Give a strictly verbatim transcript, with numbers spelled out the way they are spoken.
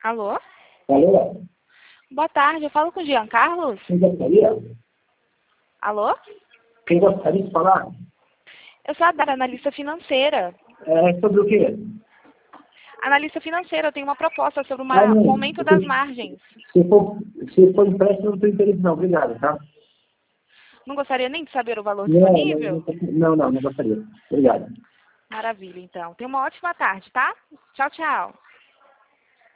Alô? Alô? Boa tarde, eu falo com o Jean Carlos? Quem gostaria? Alô? Quem gostaria de falar? Eu sou a Dara, analista financeira. É sobre o quê? Analista financeira, eu tenho uma proposta sobre Ah, uma- não. um aumento das margens. Se for, se for empréstimo, eu não tenho interesse não. Obrigado, tá? Não gostaria nem de saber o valor Não, não, disponível? não, não, não gostaria. Obrigado. Maravilha, então. Tenha uma ótima tarde, tá? Tchau, tchau.